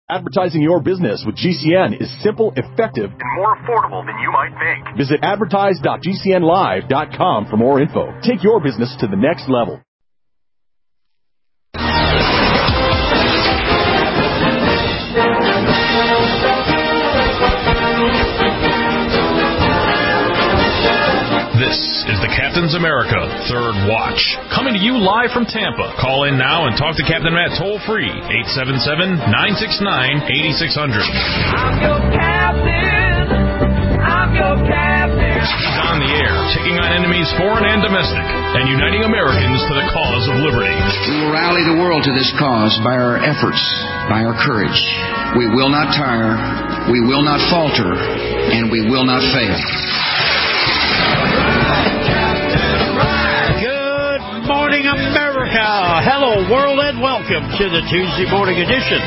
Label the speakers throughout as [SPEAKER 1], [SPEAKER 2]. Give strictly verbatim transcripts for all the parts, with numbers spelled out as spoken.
[SPEAKER 1] Advertising your business with G C N is simple, effective, and more affordable than you might think. Visit advertise dot g c n live dot com for more info. Take your business to the next level.
[SPEAKER 2] This is the Captain's America Third Watch, coming to you live from Tampa. Call in now and talk to Captain Matt toll-free, eight seven seven, nine six nine, eight six zero zero.
[SPEAKER 3] I'm your captain. I'm your captain.
[SPEAKER 2] He's on the air, taking on enemies foreign and domestic, and uniting Americans to the cause of liberty.
[SPEAKER 4] We will rally the world to this cause by our efforts, by our courage. We will not tire, we will not falter, and we will not fail.
[SPEAKER 5] Good morning, America. Hello, world, and welcome to the Tuesday morning edition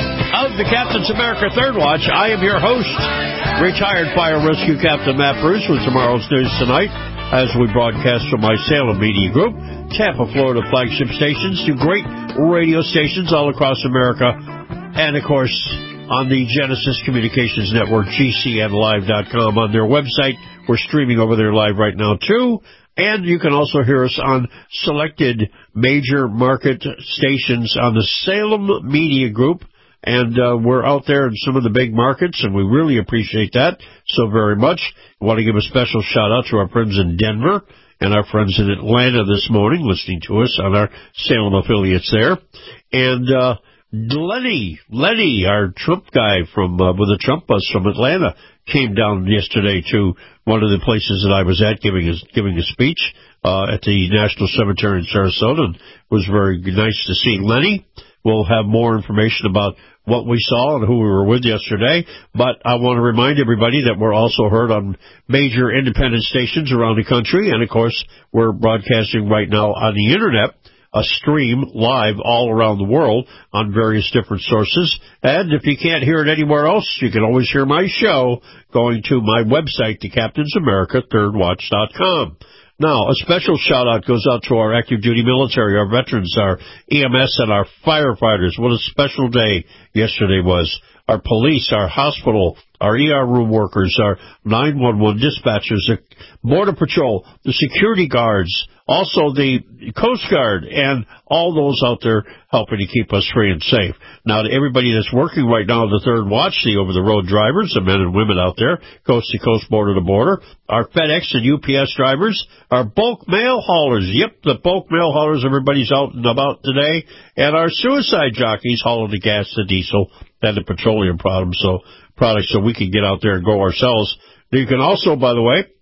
[SPEAKER 5] of the Captain's America Third Watch. I am your host, retired Fire Rescue Captain Matt Bruce, with tomorrow's news tonight as we broadcast from my Salem Media Group, Tampa, Florida flagship stations to great radio stations all across America, and, of course, on the Genesis Communications Network, G C N live dot com. On their website, we're streaming over there live right now, too. And you can also hear us on selected major market stations on the Salem Media Group. And uh, we're out there in some of the big markets, and we really appreciate that so very much. I want to give a special shout-out to our friends in Denver and our friends in Atlanta this morning listening to us on our Salem affiliates there. And uh, Lenny, Lenny, our Trump guy from uh, with the Trump bus from Atlanta, came down yesterday to one of the places that I was at giving a, giving a speech uh, at the National Cemetery in Sarasota, and it was very nice to see Lenny. We'll have more information about what we saw and who we were with yesterday, but I want to remind everybody that we're also heard on major independent stations around the country, and, of course, we're broadcasting right now on the Internet, a stream live all around the world on various different sources. And if you can't hear it anywhere else, you can always hear my show going to my website, the Captain's America Third Watch dot com. Now, a special shout-out goes out to our active duty military, our veterans, our E M S, and our firefighters. What a special day yesterday was. Our police, our hospital, our E R room workers, our nine one one dispatchers, the Border Patrol, the security guards, also the Coast Guard, and all those out there helping to keep us free and safe. Now, to everybody that's working right now on the Third Watch, the over-the-road drivers, the men and women out there, coast to coast, border to border, our FedEx and U P S drivers, our bulk mail haulers, yep, the bulk mail haulers, everybody's out and about today, and our suicide jockeys hauling the gas, the diesel, and the petroleum products, so products so we can get out there and go ourselves. You can also, by the way,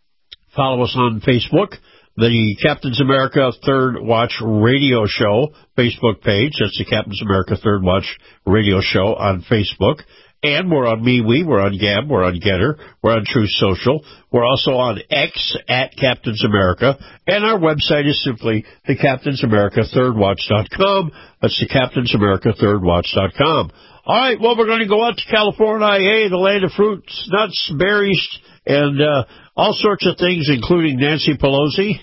[SPEAKER 5] follow us on Facebook, the Captain's America Third Watch Radio Show Facebook page. That's the Captain's America Third Watch Radio Show on Facebook. And we're on MeWe, we're on Gab, we're on Getter, we're on Truth Social. We're also on X at Captain's America. And our website is simply the Captain's America Third Watch dot com. That's the Captain's America Third Watch dot com. All right, well, we're going to go out to California, hey, the land of fruits, nuts, berries, and uh, all sorts of things, including Nancy Pelosi,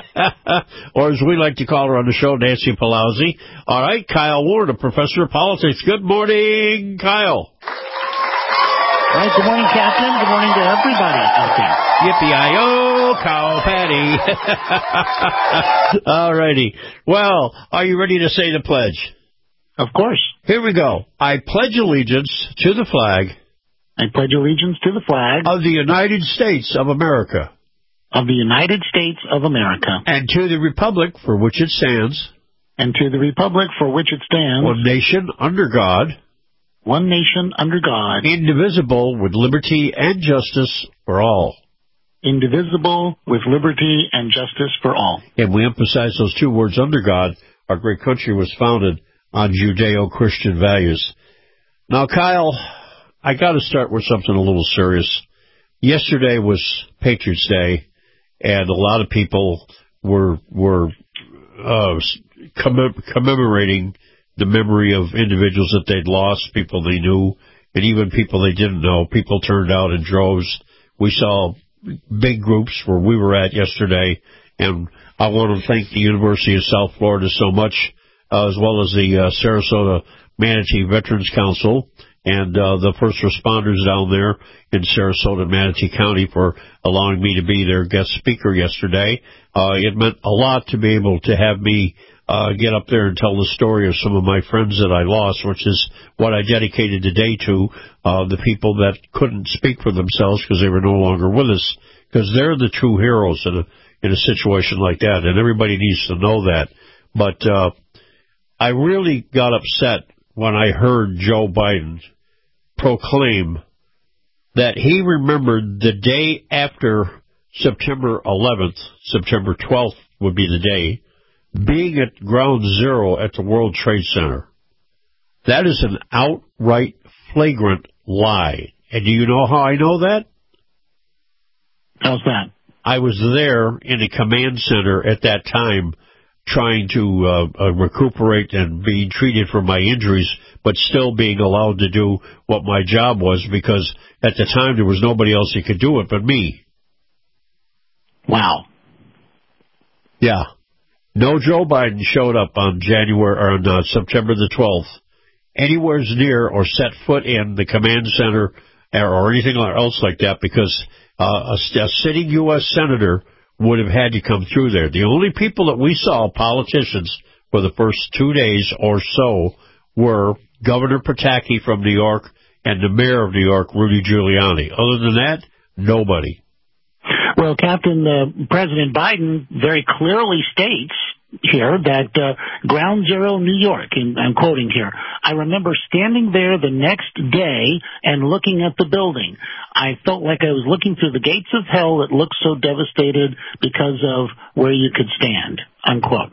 [SPEAKER 5] or as we like to call her on the show, Nancy Pelosi. All right, Kyle Ward, a professor of politics. Good morning, Kyle.
[SPEAKER 6] All right, good morning, Captain. Good morning to everybody out there.
[SPEAKER 5] Yippee-I-O, cow patty. All righty. Well, are you ready to say the pledge?
[SPEAKER 6] Of course.
[SPEAKER 5] Here we go. I pledge allegiance to the flag.
[SPEAKER 6] I pledge allegiance to the flag.
[SPEAKER 5] Of the United States of America.
[SPEAKER 6] Of the United States of America.
[SPEAKER 5] And to the republic for which it stands.
[SPEAKER 6] And to the republic for which it stands.
[SPEAKER 5] One nation under God.
[SPEAKER 6] One nation under God.
[SPEAKER 5] Indivisible with liberty and justice for all.
[SPEAKER 6] Indivisible with liberty and justice for all.
[SPEAKER 5] And we emphasize those two words, under God. Our great country was founded on Judeo-Christian values. Now, Kyle, I got to start with something a little serious. Yesterday was Patriots Day, and a lot of people were were uh, commem- commemorating the memory of individuals that they'd lost, people they knew, and even people they didn't know. People turned out in droves. We saw big groups where we were at yesterday, and I want to thank the University of South Florida so much, uh, as well as the uh, Sarasota Manatee Veterans Council and uh, the first responders down there in Sarasota and Manatee County for allowing me to be their guest speaker yesterday. Uh, it meant a lot to be able to have me uh, get up there and tell the story of some of my friends that I lost, which is what I dedicated today to, uh, the people that couldn't speak for themselves because they were no longer with us, because they're the true heroes in a, in a situation like that, and everybody needs to know that. But uh, I really got upset when I heard Joe Biden proclaim that he remembered the day after September eleventh, September twelfth would be the day, being at ground zero at the World Trade Center. That is an outright flagrant lie. And do you know how I know that?
[SPEAKER 6] How's that?
[SPEAKER 5] I was there in a command center at that time trying to uh, uh, recuperate and being treated for my injuries, but still being allowed to do what my job was, because at the time there was nobody else who could do it but me.
[SPEAKER 6] Wow.
[SPEAKER 5] Yeah. No Joe Biden showed up on January or on uh, September the twelfth anywhere near or set foot in the command center or, or anything else like that, because uh, a, a sitting U S senator would have had to come through there. The only people that we saw, politicians, for the first two days or so were Governor Pataki from New York and the mayor of New York, Rudy Giuliani. Other than that, nobody.
[SPEAKER 6] Well, Captain, uh, President Biden very clearly states here that uh, Ground Zero, New York, and I'm quoting here, I remember standing there the next day and looking at the building. I felt like I was looking through the gates of hell that looked so devastated because of where you could stand, unquote.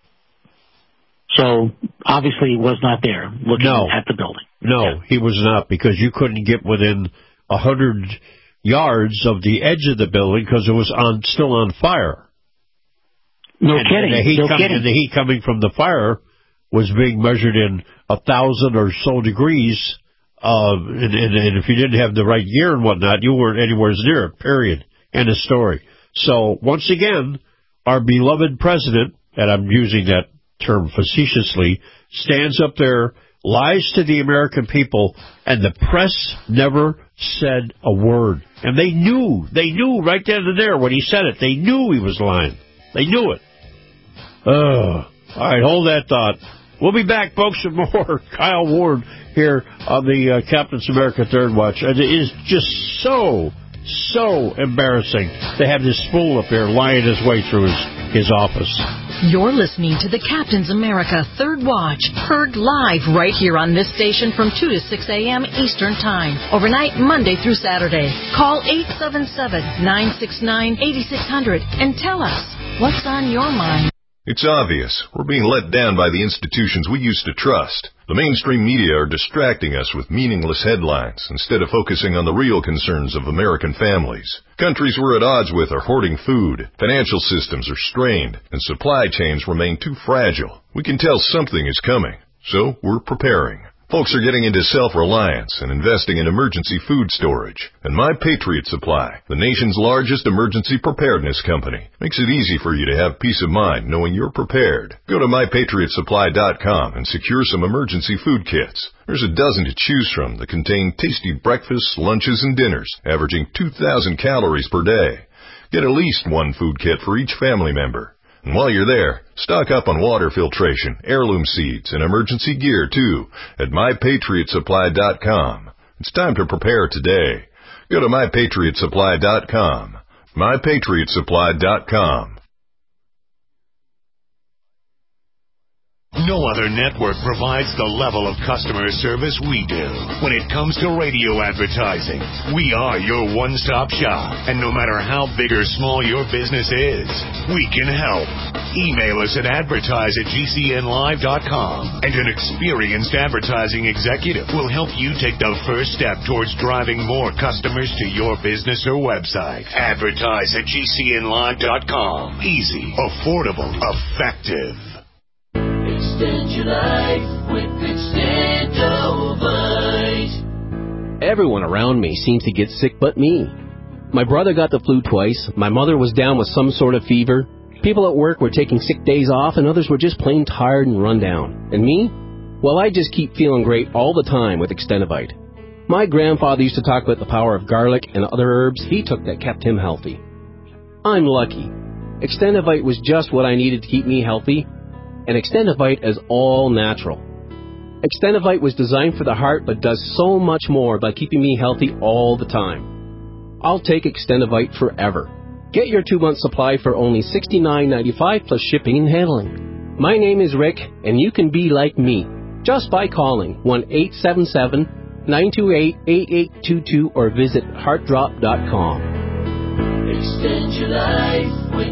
[SPEAKER 6] So, obviously, he was not there looking
[SPEAKER 5] no.
[SPEAKER 6] at the building.
[SPEAKER 5] No,
[SPEAKER 6] yeah.
[SPEAKER 5] he was not, because you couldn't get within a hundred yards of the edge of the building because it was on still on fire.
[SPEAKER 6] No
[SPEAKER 5] and,
[SPEAKER 6] kidding.
[SPEAKER 5] And the, heat
[SPEAKER 6] no
[SPEAKER 5] com-
[SPEAKER 6] kidding.
[SPEAKER 5] and the heat coming from the fire was being measured in a thousand or so degrees. Uh, and, and, and if you didn't have the right gear and whatnot, you weren't anywhere near it, period. End of story. So, once again, our beloved president, and I'm using that term facetiously, stands up there, lies to the American people, and the press never said a word. And they knew, they knew right then and there when he said it. They knew he was lying. They knew it. Oh, all right, hold that thought. We'll be back, folks, with more Kyle Ward here on the uh, Captain's America Third Watch. And it is just so, so embarrassing to have this fool up there lying his way through his, his office.
[SPEAKER 7] You're listening to the Captain's America Third Watch, heard live right here on this station from two to six a.m. Eastern Time, overnight Monday through Saturday. Call eight seven seven, nine six nine, eight six zero zero and tell us what's on your mind.
[SPEAKER 8] It's obvious. We're being let down by the institutions we used to trust. The mainstream media are distracting us with meaningless headlines instead of focusing on the real concerns of American families. Countries we're at odds with are hoarding food, financial systems are strained, and supply chains remain too fragile. We can tell something is coming, so we're preparing. Folks are getting into self-reliance and investing in emergency food storage. And My Patriot Supply, the nation's largest emergency preparedness company, makes it easy for you to have peace of mind knowing you're prepared. Go to my patriot supply dot com and secure some emergency food kits. There's a dozen to choose from that contain tasty breakfasts, lunches, and dinners, averaging two thousand calories per day. Get at least one food kit for each family member. And while you're there, stock up on water filtration, heirloom seeds, and emergency gear, too, at my patriot supply dot com. It's time to prepare today. Go to my patriot supply dot com. my patriot supply dot com.
[SPEAKER 9] No other network provides the level of customer service we do. When it comes to radio advertising, we are your one-stop shop. And no matter how big or small your business is, we can help. Email us at advertise at g c n live dot com, and an experienced advertising executive will help you take the first step towards driving more customers to your business or website. Advertise at g c n live dot com. Easy, affordable, effective.
[SPEAKER 3] Extend your life with Extendovite.
[SPEAKER 10] Everyone around me seems to get sick but me. My brother got the flu twice, my mother was down with some sort of fever, people at work were taking sick days off, and others were just plain tired and run down. And me? Well, I just keep feeling great all the time with Extendivite. My grandfather used to talk about the power of garlic and other herbs he took that kept him healthy. I'm lucky. Extendivite was just what I needed to keep me healthy, and Extendivite is all natural. Extendivite was designed for the heart but does so much more by keeping me healthy all the time. I'll take Extendivite forever. Get your two-month supply for only sixty-nine ninety-five plus shipping and handling. My name is Rick, and you can be like me just by calling one eight seven seven, nine two eight, eight eight two two or visit heart drop dot com.
[SPEAKER 3] Extend your life with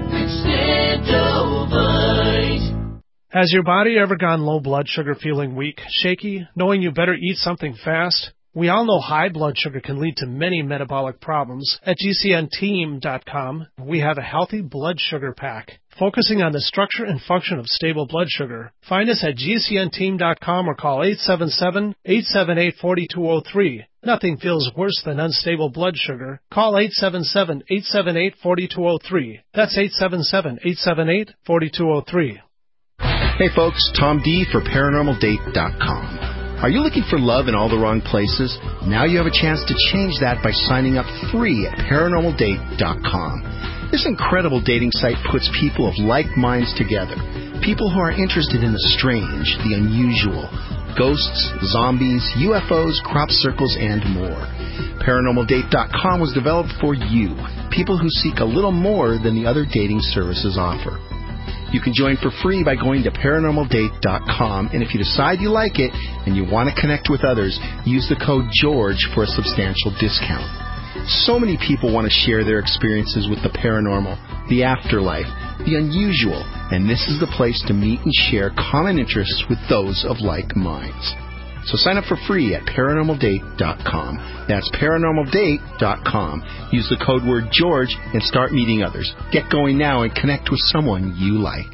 [SPEAKER 3] Extendovite.
[SPEAKER 11] Has your body ever gone low blood sugar, feeling weak, shaky, knowing you better eat something fast? We all know high blood sugar can lead to many metabolic problems. At G C N team dot com, we have a healthy blood sugar pack, focusing on the structure and function of stable blood sugar. Find us at G C N team dot com or call eight seven seven, eight seven eight, four two zero three. Nothing feels worse than unstable blood sugar. Call eight seven seven, eight seven eight, four two zero three. That's eight seven seven, eight seven eight, four two zero three.
[SPEAKER 12] Hey folks, Tom D for paranormal date dot com. Are you looking for love in all the wrong places? Now you have a chance to change that by signing up free at paranormal date dot com. This incredible dating site puts people of like minds together. People who are interested in the strange, the unusual, ghosts, zombies, U F Os, crop circles, and more. paranormal date dot com was developed for you, people who seek a little more than the other dating services offer. You can join for free by going to paranormal date dot com, and if you decide you like it and you want to connect with others, use the code GEORGE for a substantial discount. So many people want to share their experiences with the paranormal, the afterlife, the unusual, and this is the place to meet and share common interests with those of like minds. So sign up for free at paranormal date dot com. That's paranormal date dot com. Use the code word George and start meeting others. Get going now and connect with someone you like.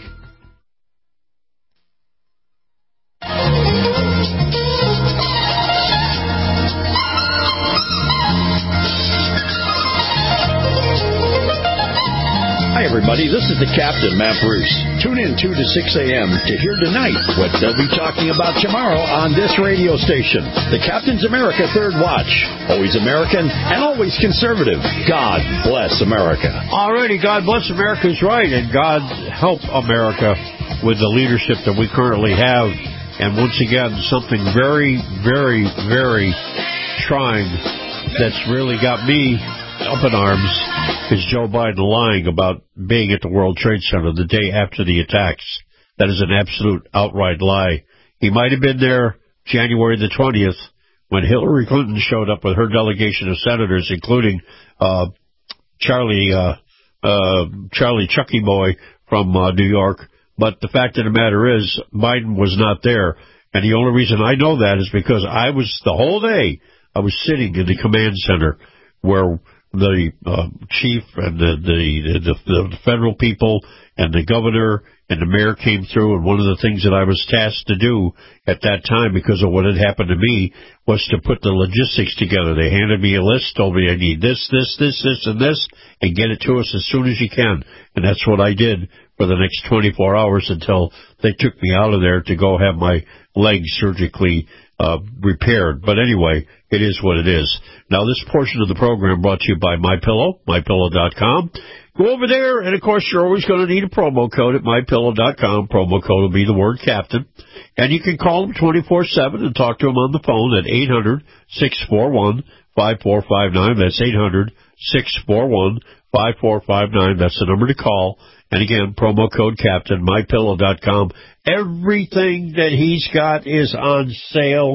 [SPEAKER 5] Hi, everybody. This is the Captain, Matt Bruce. Tune in two to six a.m. to hear tonight what they'll be talking about tomorrow on this radio station. The Captain's America Third Watch. Always American and always conservative. God bless America.
[SPEAKER 13] Alrighty, God bless America is right, and God help America with the leadership that we currently have. And once again, something very, very, very trying that's really got me up in arms is Joe Biden lying about being at the World Trade Center the day after the attacks. That is an absolute outright lie. He might have been there January the twentieth when Hillary Clinton showed up with her delegation of senators, including uh, Charlie uh, uh, Charlie Chucky Boy from uh, New York. But the fact of the matter is, Biden was not there. And the only reason I know that is because I was, the whole day, I was sitting in the command center where the uh, chief and the, the, the, the federal people and the governor and the mayor came through, and one of the things that I was tasked to do at that time, because of what had happened to me, was to put the logistics together. They handed me a list, told me I need this, this, this, this, and this, and get it to us as soon as you can. And that's what I did for the next twenty-four hours until they took me out of there to go have my leg surgically uh, repaired. But anyway, it is what it is. Now, this portion of the program brought to you by MyPillow, my pillow dot com. Go over there, and, of course, you're always going to need a promo code at my pillow dot com. Promo code will be the word Captain. And you can call them twenty-four seven and talk to them on the phone at eight hundred, six four one, five four five nine. That's eight hundred, six four one, five four five nine. That's the number to call. And, again, promo code Captain, my pillow dot com. Everything that he's got is on sale.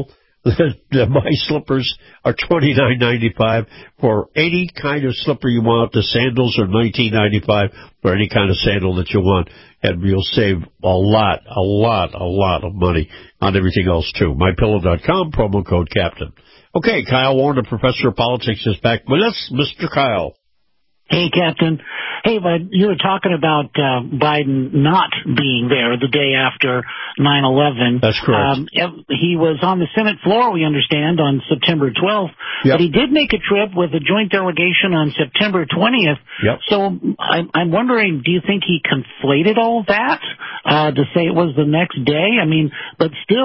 [SPEAKER 13] My slippers are twenty-nine ninety-five for any kind of slipper you want. The sandals are nineteen ninety-five for any kind of sandal that you want. And you'll save a lot, a lot, a lot of money on everything else, too. my pillow dot com, promo code Captain. Okay, Kyle Warner, Professor of Politics, is back with us. Mister Kyle.
[SPEAKER 6] Hey, Captain. Hey, bud, you were talking about uh, Biden not being there the day after nine eleven.
[SPEAKER 13] That's correct. Um,
[SPEAKER 6] he was on the Senate floor, we understand, on September twelfth. Yep. But he did make a trip with a joint delegation on September twentieth.
[SPEAKER 13] Yep.
[SPEAKER 6] So I'm, I'm wondering, do you think he conflated all that uh, to say it was the next day? I mean, but still,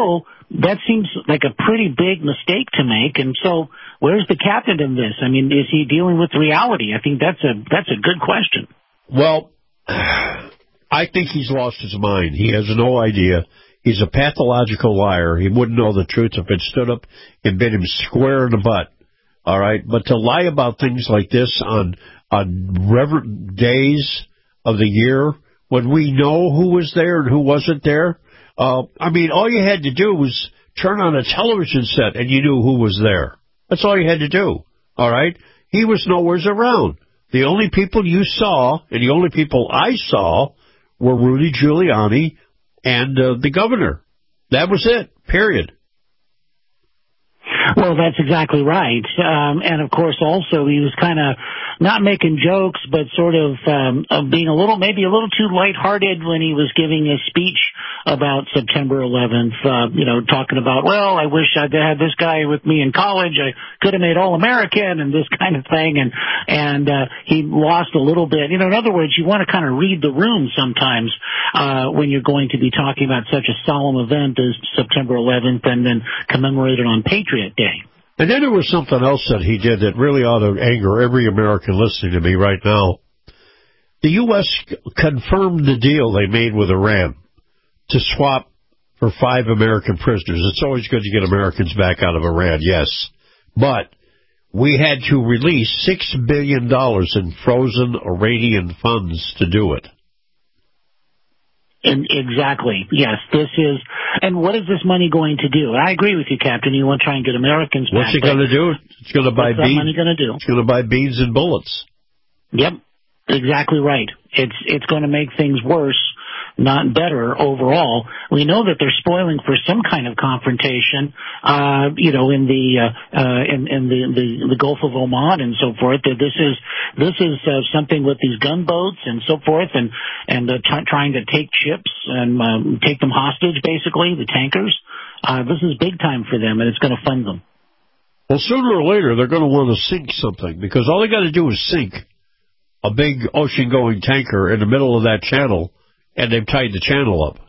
[SPEAKER 6] that seems like a pretty big mistake to make. And so where's the captain in this? I mean, is he dealing with reality? I think that's a that's a good question.
[SPEAKER 13] Well, I think he's lost his mind. He has no idea. He's a pathological liar. He wouldn't know the truth if it stood up and bit him square in the butt. All right? But to lie about things like this on, on reverent days of the year when we know who was there and who wasn't there, uh, I mean, all you had to do was turn on a television set and you knew who was there. That's all you had to do. All right? He was nowhere around. The only people you saw, and the only people I saw, were Rudy Giuliani and uh, the governor. That was it, period.
[SPEAKER 6] Well, that's exactly right. Um, and, of course, also he was kind of not making jokes, but sort of um, of being a little, maybe a little too lighthearted when he was giving his speech about September eleventh, uh, you know, talking about, well, I wish I'd had this guy with me in college. I could have made All-American and this kind of thing. And, and uh, he lost a little bit. You know, in other words, you want to kind of read the room sometimes uh, when you're going to be talking about such a solemn event as September eleventh and then commemorate it on Patriot Day.
[SPEAKER 13] And then there was something else that he did that really ought to anger every American listening to me right now. The U S confirmed the deal they made with Iran to swap for five American prisoners. It's always good to get Americans back out of Iran, yes. But we had to release six billion dollars in frozen Iranian funds to do it.
[SPEAKER 6] And exactly. Yes, this is. And what is this money going to do? I agree with you, Captain. You want to try and get Americans back.
[SPEAKER 13] What's it going to do? It's going to buy
[SPEAKER 6] what's
[SPEAKER 13] beans.
[SPEAKER 6] What's that money going to do?
[SPEAKER 13] It's going to buy beans and bullets.
[SPEAKER 6] Yep, exactly right. It's it's going to make things worse, not better overall. We know that they're spoiling for some kind of confrontation, uh, you know, in the uh, uh, in, in the, the the Gulf of Oman and so forth. That this is this is uh, something with these gunboats and so forth, and and uh, t- trying to take ships and um, take them hostage, basically the tankers. Uh, this is big time for them, and it's going to fund them.
[SPEAKER 13] Well, sooner or later they're going to want to sink something because all they got to do is sink a big ocean-going tanker in the middle of that channel. And they've tied the channel up.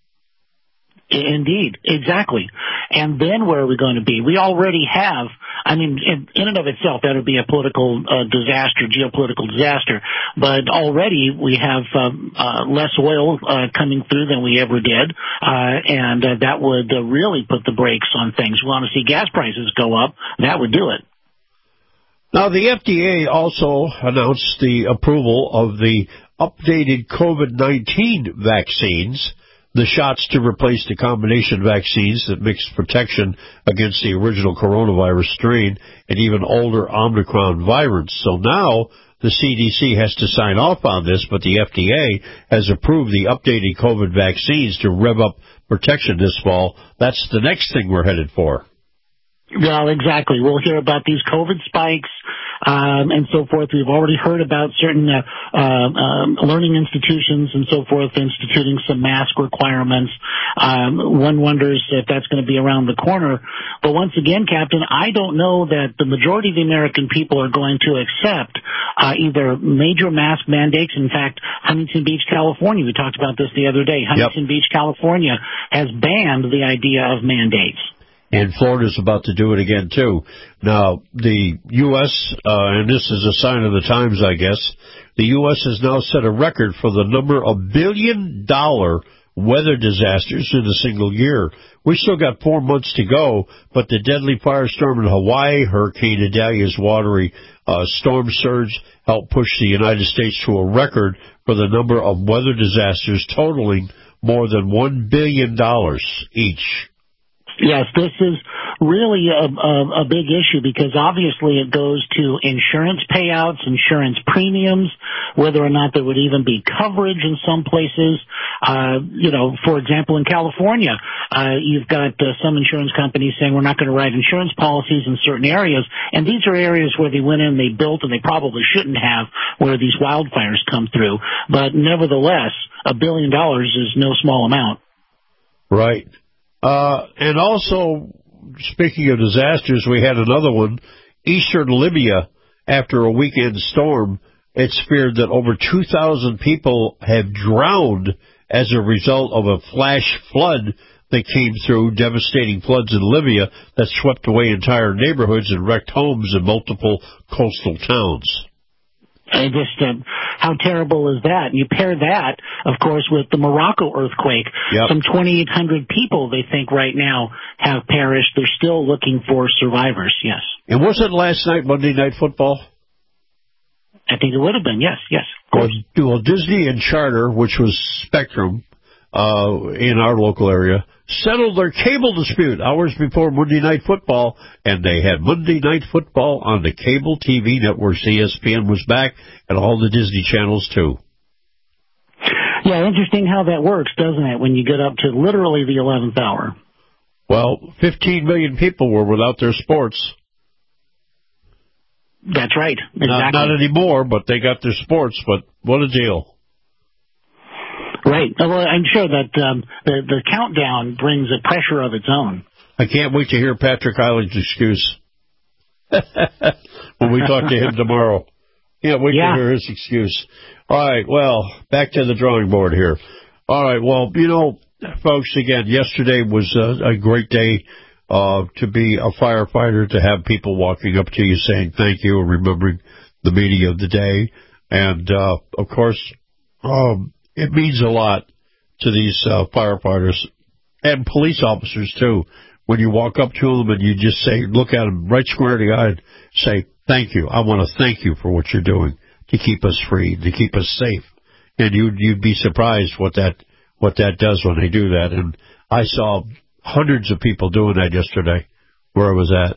[SPEAKER 6] Indeed, exactly. And then where are we going to be? We already have, I mean, in, in and of itself, that would be a political uh, disaster, geopolitical disaster. But already we have um, uh, less oil uh, coming through than we ever did. Uh, and uh, that would uh, really put the brakes on things. We want to see gas prices go up. That would do it.
[SPEAKER 13] Now, the F D A also announced the approval of the updated COVID nineteen vaccines, the shots to replace the combination vaccines that mix protection against the original coronavirus strain and even older Omicron variants. So now the C D C has to sign off on this, but the F D A has approved the updated COVID vaccines to rev up protection this fall. That's the next thing we're headed for.
[SPEAKER 6] Well, exactly. We'll hear about these COVID spikes um, and so forth. We've already heard about certain uh, uh, um, learning institutions and so forth instituting some mask requirements. Um, one wonders if that's going to be around the corner. But once again, Captain, I don't know that the majority of the American people are going to accept uh, either major mask mandates. In fact, Huntington Beach, California, we talked about this the other day. Huntington yep. Beach, California has banned the idea of mandates.
[SPEAKER 13] And Florida's about to do it again, too. Now, the U S, uh, and this is a sign of the times, I guess, the U S has now set a record for the number of billion-dollar weather disasters in a single year. We still got four months to go, but the deadly firestorm in Hawaii, Hurricane Idalia's watery uh, storm surge helped push the United States to a record for the number of weather disasters totaling more than one billion dollars each.
[SPEAKER 6] Yes, this is really a, a, a big issue because obviously it goes to insurance payouts, insurance premiums, whether or not there would even be coverage in some places. Uh, you know, for example, in California, uh, you've got uh, some insurance companies saying we're not going to write insurance policies in certain areas, and these are areas where they went in, they built, and they probably shouldn't have, where these wildfires come through. But nevertheless, a billion dollars is no small amount.
[SPEAKER 13] Right. Uh, and also, speaking of disasters, we had another one. Eastern Libya, after a weekend storm, it's feared that over two thousand people have drowned as a result of a flash flood they came through, devastating floods in Libya that swept away entire neighborhoods and wrecked homes in multiple coastal towns.
[SPEAKER 6] I just, uh, how terrible is that? You pair that, of course, with the Morocco earthquake.
[SPEAKER 13] Yep.
[SPEAKER 6] Some twenty-eight hundred people, they think, right now have perished. They're still looking for survivors, yes.
[SPEAKER 13] And was it last night, Monday Night Football?
[SPEAKER 6] I think it would have been, yes, yes. Of course.
[SPEAKER 13] Well, well Disney and Charter, which was Spectrum uh, in our local area, settled their cable dispute hours before Monday Night Football, and they had Monday Night Football on the cable T V networks. E S P N was back, and all the Disney channels, too.
[SPEAKER 6] Yeah, interesting how that works, doesn't it, when you get up to literally the eleventh hour?
[SPEAKER 13] Well, fifteen million people were without their sports.
[SPEAKER 6] That's right. Exactly.
[SPEAKER 13] Not, not anymore, but they got their sports, but what a deal.
[SPEAKER 6] Right. Well, I'm sure that um, the, the countdown brings a pressure of its own.
[SPEAKER 13] I can't wait to hear Patrick Island's excuse when we talk to him tomorrow. Can't wait
[SPEAKER 6] yeah.
[SPEAKER 13] to hear his excuse. All right, well, back to the drawing board here. All right, well, you know, folks, again, yesterday was a, a great day uh, to be a firefighter, to have people walking up to you saying thank you and remembering the meeting of the day. And, uh, of course, um, it means a lot to these uh, firefighters and police officers, too, when you walk up to them and you just say, look at them right square in the eye and say, thank you. I want to thank you for what you're doing to keep us free, to keep us safe. And you'd, you'd be surprised what that what that does when they do that. And I saw hundreds of people doing that yesterday where I was at.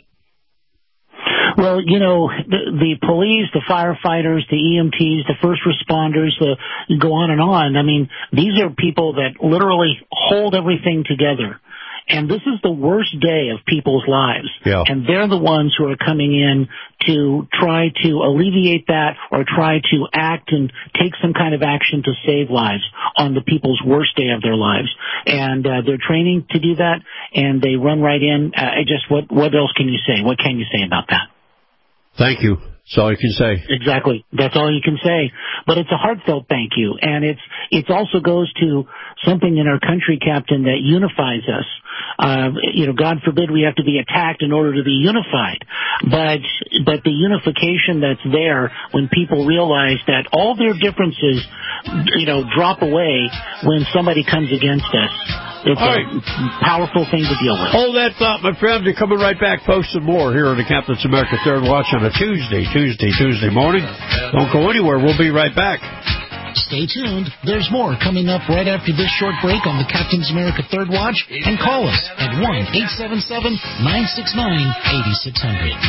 [SPEAKER 6] Well, you know, the, the police, the firefighters, the E M Ts, the first responders, the go on and on. I mean, these are people that literally hold everything together. And this is the worst day of people's lives.
[SPEAKER 13] Yeah.
[SPEAKER 6] And they're the ones who are coming in to try to alleviate that or try to act and take some kind of action to save lives on the people's worst day of their lives. And uh, they're training to do that, and they run right in. Uh, just what, what else can you say? What can you say about that?
[SPEAKER 13] Thank you. That's all you can say.
[SPEAKER 6] Exactly. That's all you can say. But it's a heartfelt thank you. And it's it also goes to something in our country, Captain, that unifies us. Uh, you know, God forbid we have to be attacked in order to be unified. But but the unification that's there when people realize that all their differences, you know, drop away when somebody comes against us. It's all a right. Powerful thing to deal with.
[SPEAKER 13] Hold that thought, my friends. We're coming right back. Post some more here on the Captain's America Third Watch on a Tuesday, Tuesday, Tuesday morning. Don't go anywhere. We'll be right back.
[SPEAKER 6] Stay tuned. There's more coming up right after this short break on the Captain's America Third Watch. And call us at one eight seven seven, nine six nine, eight six zero zero.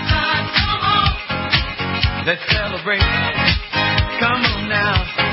[SPEAKER 3] Let's celebrate. Come on now.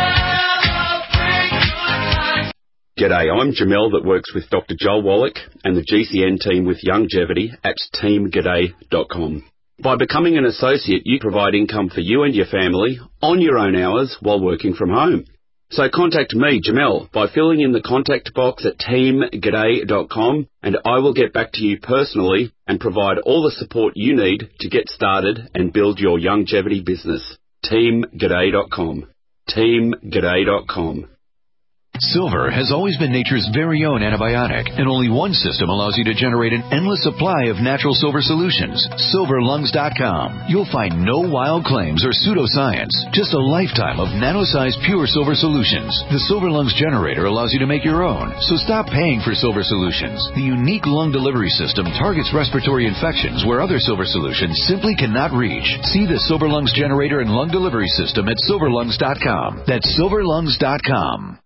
[SPEAKER 14] G'day, I'm Jamel that works with Doctor Joel Wallach and the G C N team with Longevity at team g'day dot com. By becoming an associate, you provide income for you and your family on your own hours while working from home. So contact me, Jamel, by filling in the contact box at team g'day dot com, and I will get back to you personally and provide all the support you need to get started and build your longevity business. team g'day dot com. team g'day dot com.
[SPEAKER 15] Silver has always been nature's very own antibiotic, and only one system allows you to generate an endless supply of natural silver solutions. silver lungs dot com. You'll find no wild claims or pseudoscience, just a lifetime of nano-sized pure silver solutions. The Silver Lungs generator allows you to make your own, so stop paying for silver solutions. The unique lung delivery system targets respiratory infections where other silver solutions simply cannot reach. See the Silver Lungs generator and lung delivery system at silver lungs dot com. That's silver lungs dot com.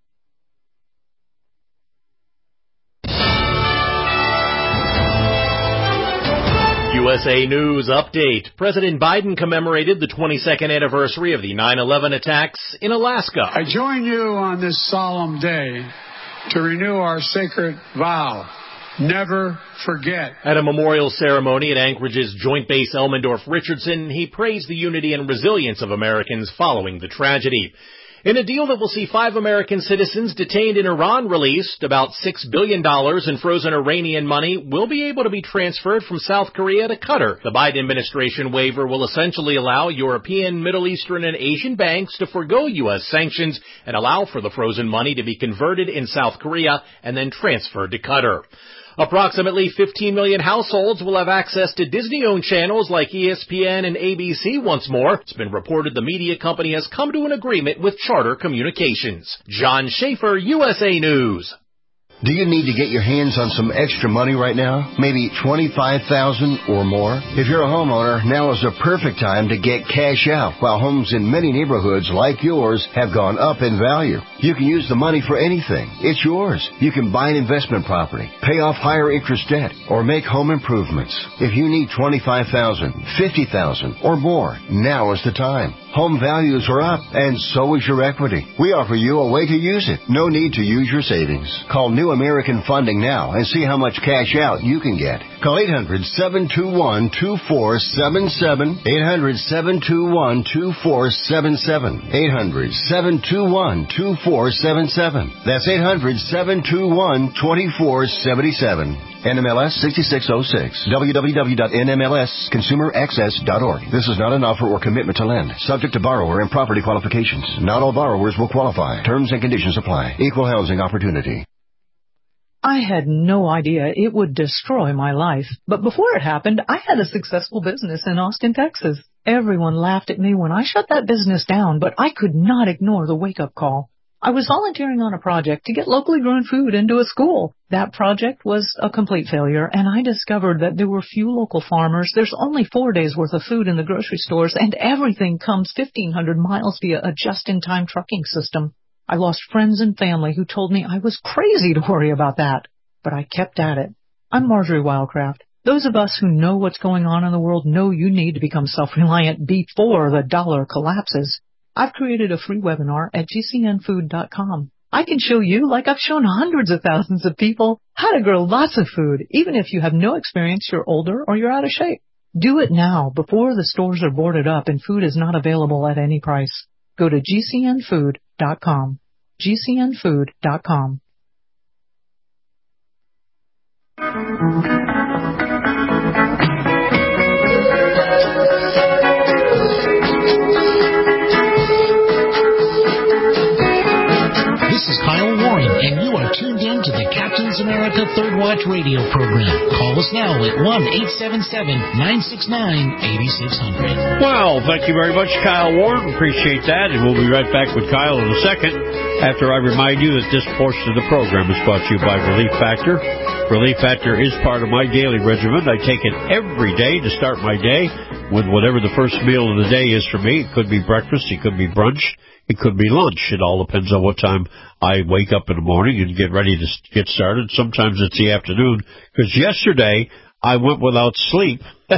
[SPEAKER 16] U S A News Update. President Biden commemorated the twenty-second anniversary of the nine eleven attacks in Alaska.
[SPEAKER 17] I join you on this solemn day to renew our sacred vow, never forget.
[SPEAKER 16] At a memorial ceremony at Anchorage's Joint Base Elmendorf-Richardson, he praised the unity and resilience of Americans following the tragedy. In a deal that will see five American citizens detained in Iran released, about six billion dollars in frozen Iranian money will be able to be transferred from South Korea to Qatar. The Biden administration waiver will essentially allow European, Middle Eastern, and Asian banks to forgo U S sanctions and allow for the frozen money to be converted in South Korea and then transferred to Qatar. Approximately fifteen million households will have access to Disney-owned channels like E S P N and A B C once more. It's been reported the media company has come to an agreement with Charter Communications. John Schaefer, U S A News.
[SPEAKER 18] Do you need to get your hands on some extra money right now? Maybe twenty-five thousand dollars or more? If you're a homeowner, now is the perfect time to get cash out while homes in many neighborhoods like yours have gone up in value. You can use the money for anything. It's yours. You can buy an investment property, pay off higher interest debt, or make home improvements. If you need twenty-five thousand dollars, fifty thousand dollars or more, now is the time. Home values are up, and so is your equity. We offer you a way to use it. No need to use your savings. Call New American Funding now and see how much cash out you can get. Call eight hundred, seven two one, two four seven seven, eight hundred, seven two one, two four seven seven, eight hundred, seven two one, two four seven seven. That's eight hundred, seven two one, two four seven seven. N M L S sixty-six oh six. w w w dot n m l s consumer access dot org. This is not an offer or commitment to lend. Subject to borrower and property qualifications. Not all borrowers will qualify. Terms and conditions apply. Equal housing opportunity.
[SPEAKER 19] I had no idea it would destroy my life. But before it happened, I had a successful business in Austin, Texas. Everyone laughed at me when I shut that business down, but I could not ignore the wake-up call. I was volunteering on a project to get locally grown food into a school. That project was a complete failure, and I discovered that there were few local farmers. There's only four days' worth of food in the grocery stores, and everything comes fifteen hundred miles via a just-in-time trucking system. I lost friends and family who told me I was crazy to worry about that, but I kept at it. I'm Marjorie Wildcraft. Those of us who know what's going on in the world know you need to become self-reliant before the dollar collapses. I've created a free webinar at g c n food dot com. I can show you, like I've shown hundreds of thousands of people, how to grow lots of food, even if you have no experience, you're older, or you're out of shape. Do it now, before the stores are boarded up and food is not available at any price. Go to g c n food dot com. g c n food dot com.
[SPEAKER 20] This is Kyle Warren, and you are tuned in to the Captain's America Third Watch radio program. Call us now at one eight seven seven, nine six nine, eight six zero zero.
[SPEAKER 13] Well, thank you very much, Kyle Warren. Appreciate that, and we'll be right back with Kyle in a second after I remind you that this portion of the program is brought to you by Relief Factor. Relief Factor is part of my daily regimen. I take it every day to start my day with whatever the first meal of the day is for me. It could be breakfast, it could be brunch, it could be lunch. It all depends on what time I wake up in the morning and get ready to get started. Sometimes it's the afternoon, because yesterday I went without sleep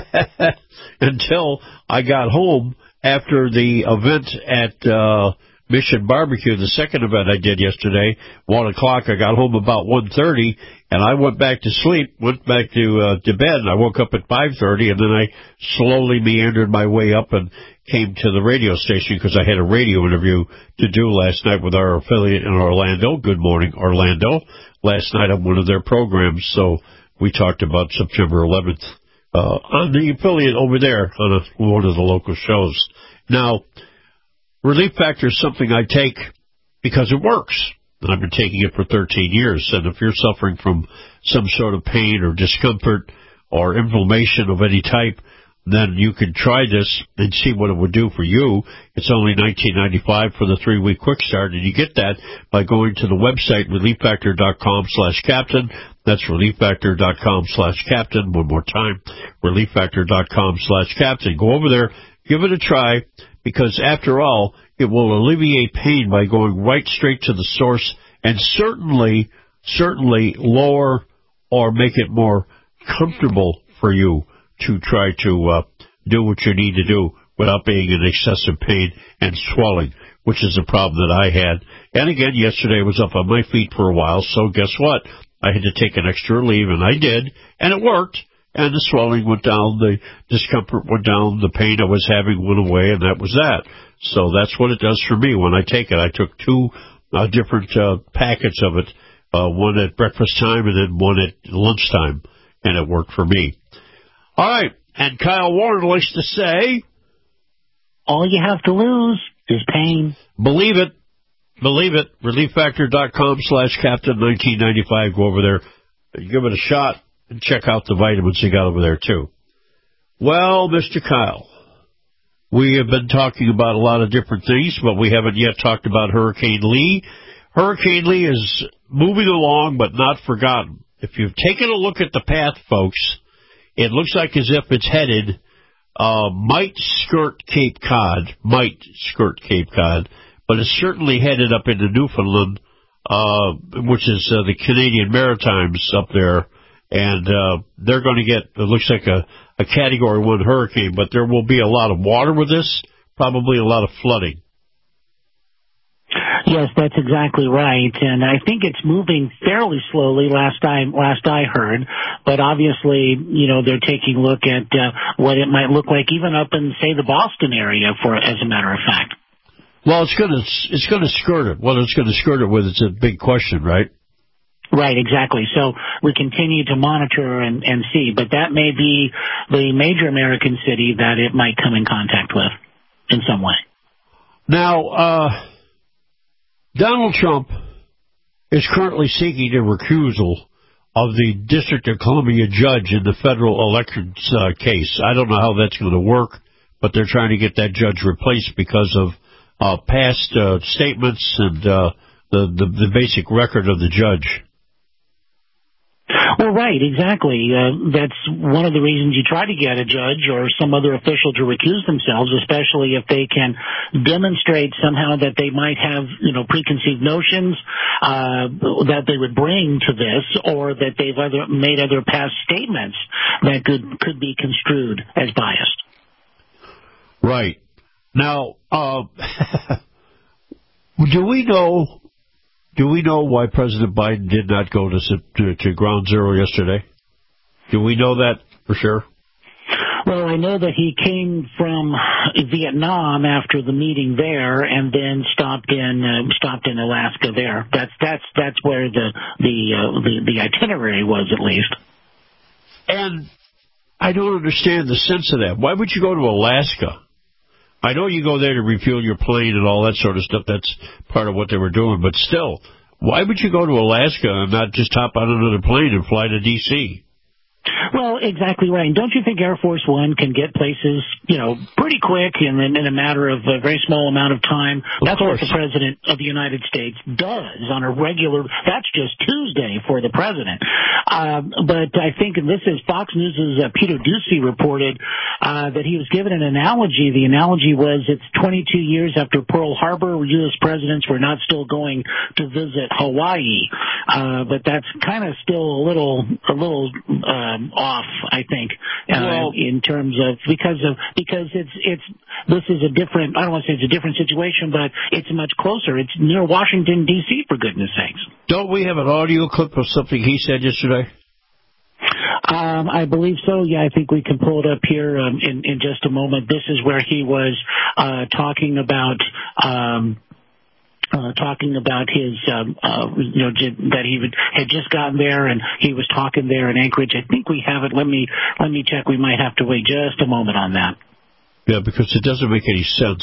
[SPEAKER 13] until I got home after the event at uh Mission Barbecue, the second event I did yesterday, one o'clock. I got home about one thirty, and I went back to sleep, went back to uh, to bed, and I woke up at five thirty, and then I slowly meandered my way up and came to the radio station because I had a radio interview to do last night with our affiliate in Orlando. Good morning, Orlando. Last night on one of their programs, so we talked about September eleventh uh, on the affiliate over there on a, one of the local shows. Now, Relief Factor is something I take because it works. And I've been taking it for thirteen years. And if you're suffering from some sort of pain or discomfort or inflammation of any type, then you can try this and see what it would do for you. It's only nineteen ninety-five for the three-week quick start, and you get that by going to the website relief factor dot com slash captain. That's relief factor dot com slash captain. One more time, relief factor dot com slash captain. Go over there, give it a try, because after all, it will alleviate pain by going right straight to the source and certainly, certainly lower or make it more comfortable for you to try to uh, do what you need to do without being in excessive pain and swelling, which is a problem that I had. And again, yesterday I was up on my feet for a while, so guess what? I had to take an extra leave, and I did, and it worked. And the swelling went down, the discomfort went down, the pain I was having went away, and that was that. So that's what it does for me when I take it. I took two uh, different uh, packets of it, uh, one at breakfast time and then one at lunchtime, and it worked for me. All right, and Kyle Warren likes to say,
[SPEAKER 6] all you have to lose is pain.
[SPEAKER 13] Believe it. Believe it. ReliefFactor.com slash Captain nineteen ninety-five. Go over there, give it a shot, and check out the vitamins you got over there, too. Well, Mister Kyle, we have been talking about a lot of different things, but we haven't yet talked about Hurricane Lee. Hurricane Lee is moving along, but not forgotten. If you've taken a look at the path, folks, it looks like as if it's headed, uh, might skirt Cape Cod, might skirt Cape Cod, but it's certainly headed up into Newfoundland, uh, which is uh, the Canadian Maritimes up there. And uh, they're going to get, it looks like a, a Category one hurricane, but there will be a lot of water with this, probably a lot of flooding.
[SPEAKER 6] Yes, that's exactly right, and I think it's moving fairly slowly. Last I last I heard, but obviously, you know, they're taking a look at uh, what it might look like, even up in, say, the Boston area. For as a matter of fact.
[SPEAKER 13] Well, it's going to it's going to skirt it. What it's going to skirt it with, it's a big question, right?
[SPEAKER 6] Right, exactly. So we continue to monitor and, and see, but that may be the major American city that it might come in contact with in some way.
[SPEAKER 13] Now, uh, Donald Trump is currently seeking a recusal of the District of Columbia judge in the federal elections uh, case. I don't know how that's going to work, but they're trying to get that judge replaced because of uh, past uh, statements and uh, the, the, the basic record of the judge.
[SPEAKER 6] Well, right, exactly. Uh, that's one of the reasons you try to get a judge or some other official to recuse themselves, especially if they can demonstrate somehow that they might have, you know, preconceived notions uh, that they would bring to this, or that they've other, made other past statements that could could be construed as biased.
[SPEAKER 13] Right. Now, uh, do we know... Do we know why President Biden did not go to, to to Ground Zero yesterday? Do we know that for sure?
[SPEAKER 6] Well, I know that he came from Vietnam after the meeting there, and then stopped in uh, stopped in Alaska. There, that's that's that's where the the, uh, the the itinerary was, at least.
[SPEAKER 13] And I don't understand the sense of that. Why would you go to Alaska? I know you go there to refuel your plane and all that sort of stuff. That's part of what they were doing. But still, why would you go to Alaska and not just hop on another plane and fly to D C?
[SPEAKER 6] Well, exactly right. And don't you think Air Force One can get places, you know, pretty quick in, in a matter of a very small amount of time?
[SPEAKER 13] Of
[SPEAKER 6] that's
[SPEAKER 13] course.
[SPEAKER 6] what the President of the United States does on a regular, that's just Tuesday for the President. Uh, but I think, and this is Fox News' uh, Peter Doocy reported uh, that he was given an analogy. The analogy was it's twenty-two years after Pearl Harbor, U S presidents were not still going to visit Hawaii. Uh, but that's kind of still a little, a little, uh, Um, off, I think, uh, well, in terms of because of because it's it's this is a different. I don't want to say it's a different situation, but it's much closer. It's near Washington D C, for goodness sakes.
[SPEAKER 13] Don't we have an audio clip of something he said yesterday?
[SPEAKER 6] Um, I believe so. Yeah, I think we can pull it up here um, in in just a moment. This is where he was uh, talking about. Um, Uh, talking about his, um, uh, you know, that he would, had just gotten there, and he was talking there in Anchorage. I think we have it. Let me let me check. We might have to wait just a moment on that.
[SPEAKER 13] Yeah, because it doesn't make any sense.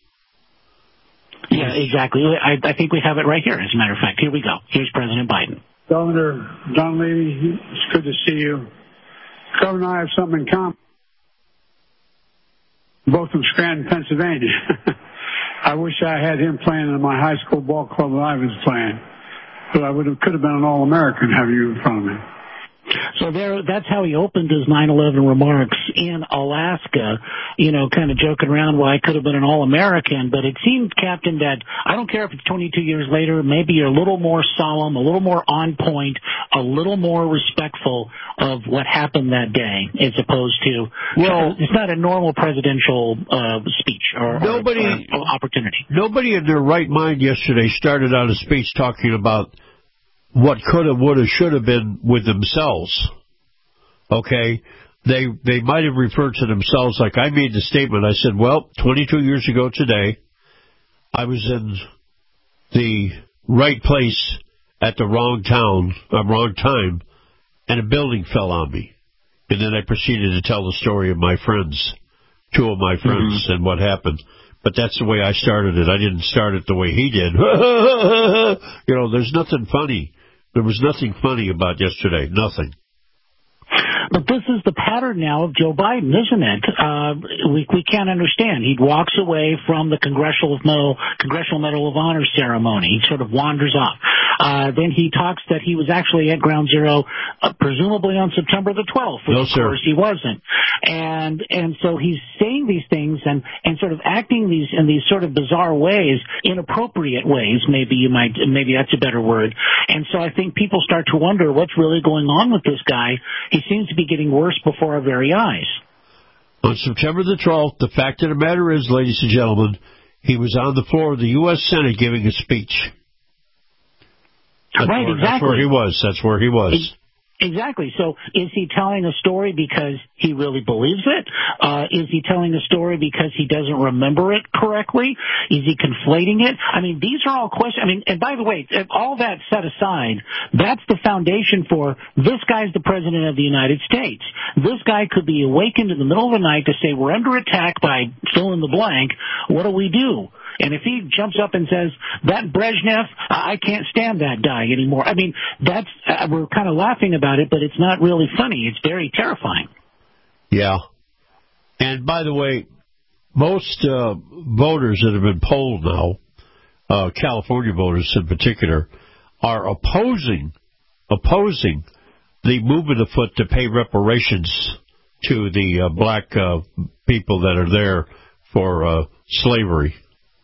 [SPEAKER 6] Yeah, exactly. I, I think we have it right here. As a matter of fact, here we go. Here's President Biden.
[SPEAKER 17] Governor Don Levy, it's good to see you. Governor and I have something in common. Both from Scranton, Pennsylvania. I wish I had him playing in my high school ball club that I was playing. But I would have, could have been an All-American having you in front of me.
[SPEAKER 6] So there, that's how he opened his nine eleven remarks in Alaska, you know, kind of joking around, well, I could have been an All-American, but it seemed, Captain, that I don't care if it's twenty-two years later, maybe you're a little more solemn, a little more on point, a little more respectful of what happened that day, as opposed to, well, it's not a normal presidential uh, speech or, nobody, or, or opportunity.
[SPEAKER 13] Nobody in their right mind yesterday started out a speech talking about what could have, would have, should have been with themselves. okay, they they might have referred to themselves like I made the statement. I said, well, twenty-two years ago today, I was in the right place at the wrong town, uh, wrong time, and a building fell on me. And then I proceeded to tell the story of my friends, two of my friends, mm-hmm. and what happened. But that's the way I started it. I didn't start it the way he did. You know, there's nothing funny. There was nothing funny about yesterday. Nothing.
[SPEAKER 6] But this is the pattern now of Joe Biden, isn't it? Uh, we we can't understand. He walks away from the Congressional Medal, Congressional Medal of Honor ceremony. He sort of wanders off. Uh, then he talks that he was actually at Ground Zero, uh, presumably on September the twelfth, which
[SPEAKER 13] no,
[SPEAKER 6] of
[SPEAKER 13] sir.
[SPEAKER 6] course he wasn't. And and so he's saying these things and, and sort of acting these in these sort of bizarre ways, inappropriate ways, maybe you might, maybe that's a better word. And so I think people start to wonder what's really going on with this guy. He seems to be getting worse before our very eyes.
[SPEAKER 13] On September the twelfth, the fact of the matter is, ladies and gentlemen, he was on the floor of the U S Senate giving a speech. That's
[SPEAKER 6] right,
[SPEAKER 13] where,
[SPEAKER 6] exactly.
[SPEAKER 13] That's where he was. That's where he was.
[SPEAKER 6] Exactly. So is he telling a story because he really believes it? Uh, is he telling a story because he doesn't remember it correctly? Is he conflating it? I mean, these are all questions. I mean, and by the way, all that set aside, that's the foundation for this guy's the president of the United States. This guy could be awakened in the middle of the night to say, we're under attack by fill in the blank. What do we do? And if he jumps up and says, that Brezhnev, I can't stand that guy anymore. I mean, that's, uh, we're kind of laughing about it, but it's not really funny. It's very terrifying.
[SPEAKER 13] Yeah. And by the way, most uh, voters that have been polled now, uh, California voters in particular, are opposing, opposing the movement afoot to pay reparations to the uh, black uh, people that are there for uh, slavery.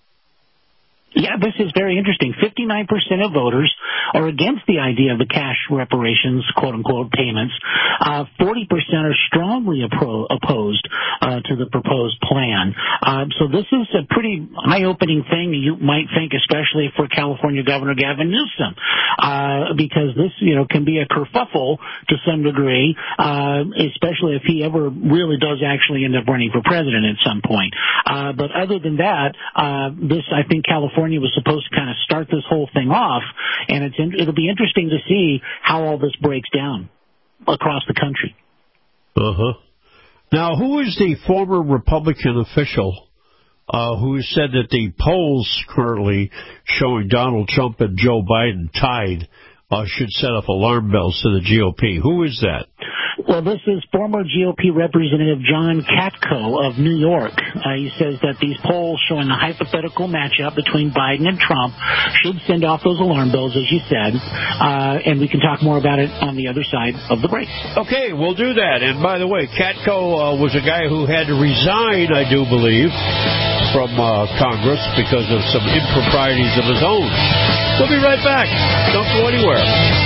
[SPEAKER 6] Yeah, this is very interesting. fifty-nine percent of voters are against the idea of the cash reparations, quote-unquote, payments. Uh, forty percent are strongly appro- opposed uh, to the proposed plan. Uh, so this is a pretty eye-opening thing, you might think, especially for California Governor Gavin Newsom, uh, because this, you know, can be a kerfuffle to some degree, uh, especially if he ever really does actually end up running for president at some point. Uh, but other than that, uh, this, I think, California was supposed to kind of start this whole thing off, and it's in, it'll be interesting to see how all this breaks down across the country.
[SPEAKER 13] Uh-huh. Now, who is the former Republican official uh, who said that the polls currently showing Donald Trump and Joe Biden tied uh, should set off alarm bells to the G O P? Who is that?
[SPEAKER 6] Well, this is former G O P Representative John Katko of New York. Uh, he says that these polls showing a hypothetical matchup between Biden and Trump should send off those alarm bells, as you said, uh, and we can talk more about it on the other side of the break.
[SPEAKER 13] Okay, we'll do that. And by the way, Katko uh, was a guy who had to resign, I do believe, from uh, Congress because of some improprieties of his own. We'll be right back. Don't go anywhere.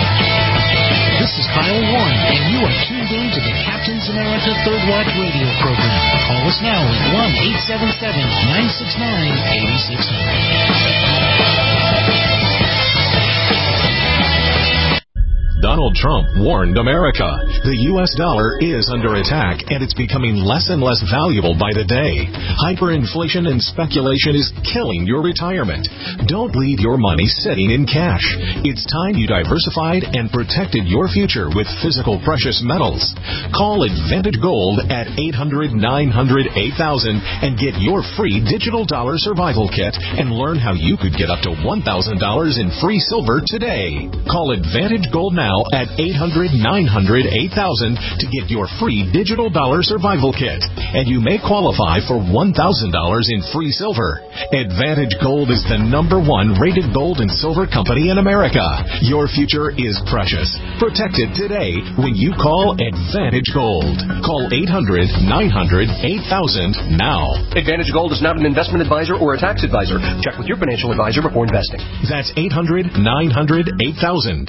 [SPEAKER 20] This is Kyle Warren, and you are tuned in to the Captain's America Third Watch radio program. Call us now at one eight seven seven, nine six nine, eight six zero zero.
[SPEAKER 1] Donald Trump warned America. The U S dollar is under attack, and it's becoming less and less valuable by the day. Hyperinflation and speculation is killing your retirement. Don't leave your money sitting in cash. It's time you diversified and protected your future with physical precious metals. Call Advantage Gold at eight hundred, nine hundred, eight thousand and get your free digital dollar survival kit and learn how you could get up to one thousand dollars in free silver today. Call Advantage Gold now at eight hundred, nine hundred, eight thousand to get your free digital dollar survival kit. And you may qualify for one thousand dollars in free silver. Advantage Gold is the number one rated gold and silver company in America. Your future is precious. Protect it today when you call Advantage Gold. Call eight hundred, nine hundred, eight thousand now.
[SPEAKER 21] Advantage Gold is not an investment advisor or a tax advisor. Check with your financial advisor before investing.
[SPEAKER 1] That's eight hundred, nine hundred, eight thousand.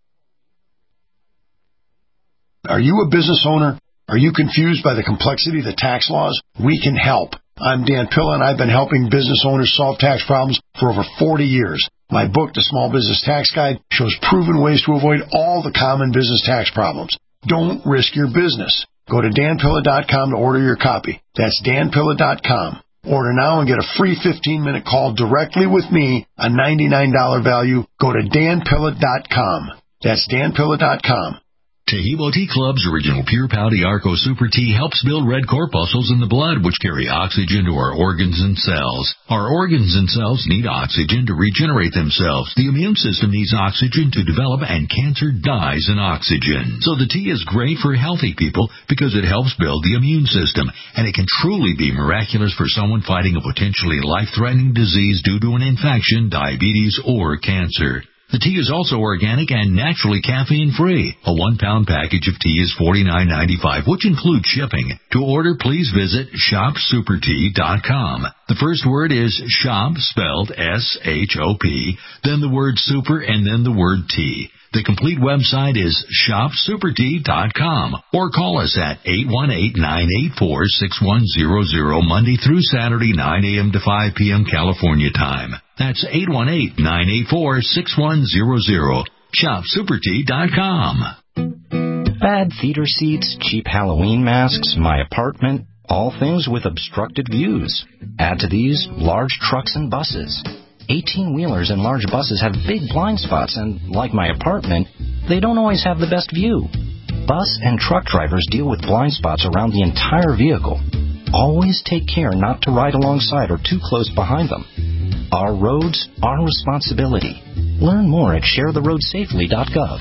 [SPEAKER 22] Are you a business owner? Are you confused by the complexity of the tax laws? We can help. I'm Dan Pilla, and I've been helping business owners solve tax problems for over forty years. My book, The Small Business Tax Guide, shows proven ways to avoid all the common business tax problems. Don't risk your business. Go to dan pilla dot com to order your copy. That's dan pilla dot com. Order now and get a free fifteen-minute call directly with me, a ninety-nine dollars value. Go to dan pilla dot com. That's dan pilla dot com.
[SPEAKER 2] Taheebo Tea Club's original Pure Pouty Arco Super Tea helps build red corpuscles in the blood, which carry oxygen to our organs and cells. Our organs and cells need oxygen to regenerate themselves. The immune system needs oxygen to develop, and cancer dies in oxygen. So the tea is great for healthy people because it helps build the immune system, and it can truly be miraculous for someone fighting a potentially life-threatening disease due to an infection, diabetes, or cancer. The tea is also organic and naturally caffeine-free. A one-pound package of tea is forty-nine ninety-five, which includes shipping. To order, please visit shop super tea dot com. The first word is shop, spelled S H O P, then the word super, and then the word tea. The complete website is shop super tea dot com, or call us at eight one eight, nine eight four, six one zero zero Monday through Saturday, nine a.m. to five p.m. California time. That's eight one eight, nine eight four, six one zero zero. shop super tea dot com.
[SPEAKER 4] Bad theater seats, cheap Halloween masks, my apartment, all things with obstructed views. Add to these large trucks and buses. eighteen-wheelers and large buses have big blind spots, and like my apartment, they don't always have the best view. Bus and truck drivers deal with blind spots around the entire vehicle. Always take care not to ride alongside or too close behind them. Our roads, our responsibility. Learn more at share the road safely dot gov.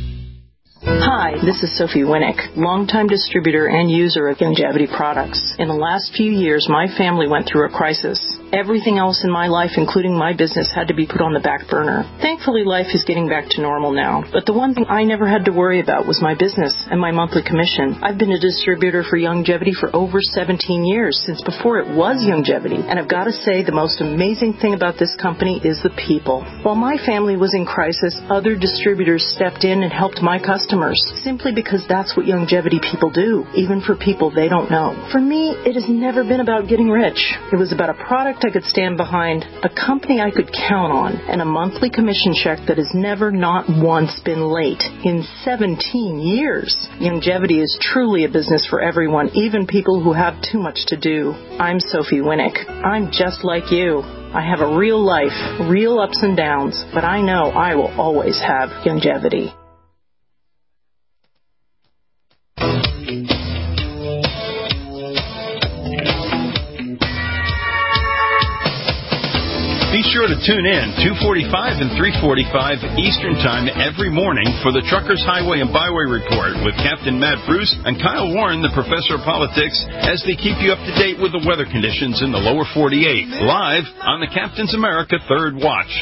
[SPEAKER 23] Hi, this is Sophie Winnick, longtime distributor and user of Youngevity products. In the last few years, my family went through a crisis. Everything else in my life, including my business, had to be put on the back burner. Thankfully, life is getting back to normal now. But the one thing I never had to worry about was my business and my monthly commission. I've been a distributor for Youngevity for over seventeen years, since before it was Youngevity. And I've got to say, the most amazing thing about this company is the people. While my family was in crisis, other distributors stepped in and helped my customers, simply because that's what Youngevity people do, even for people they don't know. For me, it has never been about getting rich. It was about a product I could stand behind, a company I could count on, and a monthly commission check that has never not once been late in seventeen years. Youngevity is truly a business for everyone, even people who have too much to do. I'm Sophie Winnick. I'm just like you. I have a real life, real ups and downs, but I know I will always have Youngevity.
[SPEAKER 24] Be sure to tune in two forty-five and three forty-five Eastern Time every morning for the Truckers Highway and Byway Report with Captain Matt Bruce and Kyle Warren, the Professor of Politics, as they keep you up to date with the weather conditions in the lower forty-eight, live on the Captain's America Third Watch.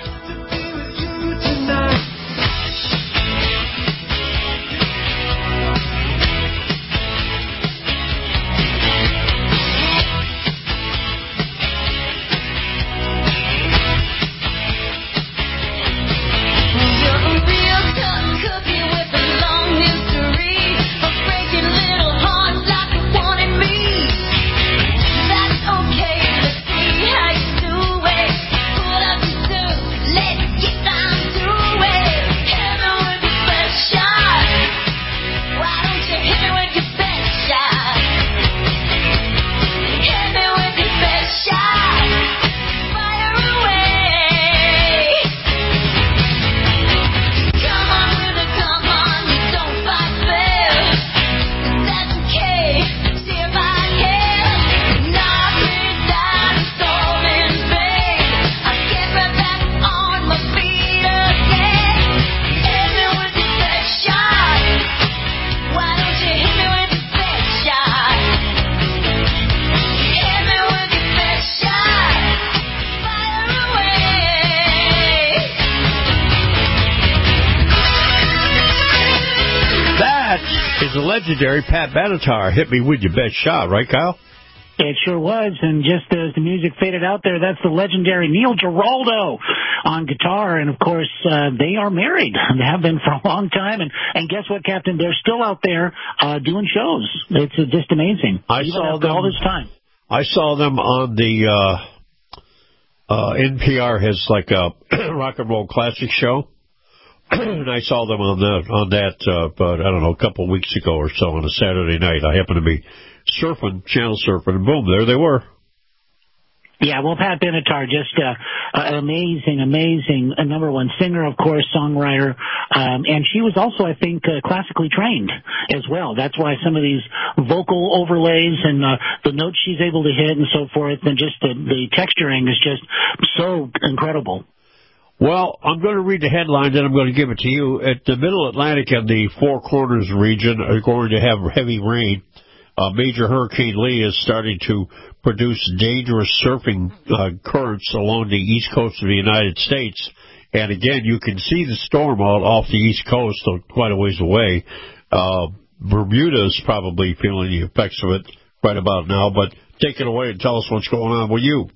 [SPEAKER 13] Legendary Pat Benatar hit me with your best shot, right, Kyle?
[SPEAKER 6] It sure was, and just as the music faded out there, that's the legendary Neil Giraldo on guitar, and of course, uh, they are married. They have been for a long time, and, and guess what, Captain? They're still out there uh, doing shows. It's uh, just amazing.
[SPEAKER 13] I
[SPEAKER 6] Even
[SPEAKER 13] saw
[SPEAKER 6] after
[SPEAKER 13] them,
[SPEAKER 6] all this time.
[SPEAKER 13] I saw them on the, uh, uh, N P R has like a rock and roll classic show. and I saw them on that, on that uh, but I don't know, a couple of weeks ago or so on a Saturday night. I happened to be surfing, channel surfing, and boom, there they were.
[SPEAKER 6] Yeah, well, Pat Benatar, just uh, an amazing, amazing uh, number one singer, of course, songwriter, um, and she was also, I think, uh, classically trained as well. That's why some of these vocal overlays and uh, the notes she's able to hit and so forth, and just the, the texturing is just so incredible.
[SPEAKER 13] Well, I'm going to read the headline, then I'm going to give it to you. At the Middle Atlantic and the Four Corners region are going to have heavy rain. Uh, major Hurricane Lee is starting to produce dangerous surfing uh, currents along the east coast of the United States. And again, you can see the storm out off the east coast, so quite a ways away. Uh, Bermuda is probably feeling the effects of it right about now. But take it away and tell us what's going on with you.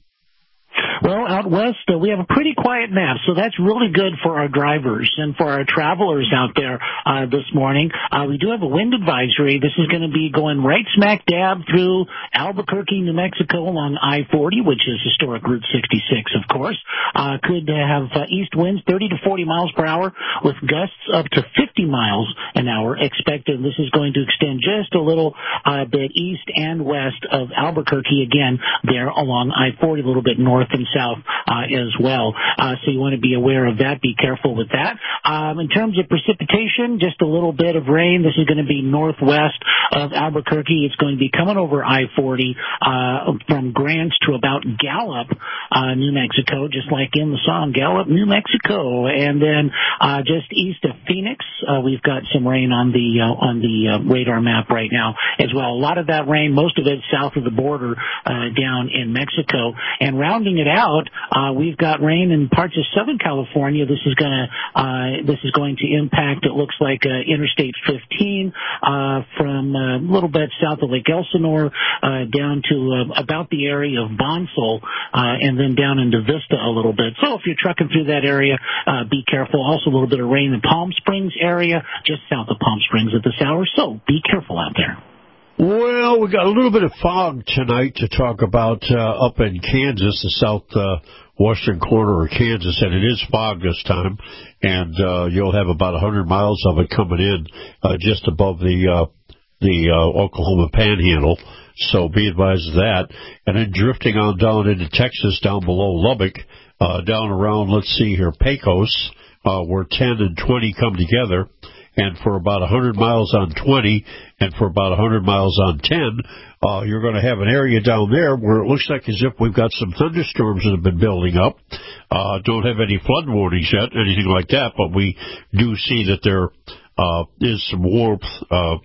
[SPEAKER 6] Well, out west, uh, we have a pretty quiet map, so that's really good for our drivers and for our travelers out there uh, this morning. Uh, we do have a wind advisory. This is going to be going right smack dab through Albuquerque, New Mexico along I forty, which is historic Route sixty-six, of course. Uh, could have uh, east winds thirty to forty miles per hour with gusts up to fifty miles an hour expected. This is going to extend just a little uh, bit east and west of Albuquerque, again, there along I forty, a little bit north and south uh, as well. Uh, so you want to be aware of that. Be careful with that. Um, in terms of precipitation, just a little bit of rain. This is going to be northwest of Albuquerque. It's going to be coming over I forty uh, from Grants to about Gallup, uh, New Mexico, just like in the song Gallup, New Mexico. And then uh, just east of Phoenix, uh, we've got some rain on the uh, on the uh, radar map right now as well. A lot of that rain, most of it south of the border uh, down in Mexico. And rounding it out, uh, we've got rain in parts of Southern California. This is going to uh, this is going to impact, it looks like, uh, Interstate fifteen uh, from a little bit south of Lake Elsinore uh, down to uh, about the area of Bonsall, uh, and then down into Vista a little bit. So if you're trucking through that area, uh, be careful. Also a little bit of rain in Palm Springs area, just south of Palm Springs at this hour. So be careful out there.
[SPEAKER 13] Well, we got a little bit of fog tonight to talk about uh, up in Kansas, the south uh, western corner of Kansas, and it is fog this time, and uh, you'll have about one hundred miles of it coming in uh, just above the uh, the uh, Oklahoma Panhandle. So be advised of that. And then drifting on down into Texas, down below Lubbock, uh, down around, let's see here, Pecos, uh, where ten and twenty come together. And for about one hundred miles on twenty and for about one hundred miles on ten, uh, you're going to have an area down there where it looks like as if we've got some thunderstorms that have been building up. Uh, don't have any flood warnings yet, anything like that, but we do see that there uh, is some warmth uh,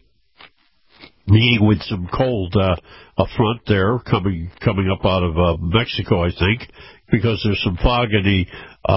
[SPEAKER 13] meeting with some cold uh, a front there coming coming up out of uh, Mexico, I think, because there's some fog in the,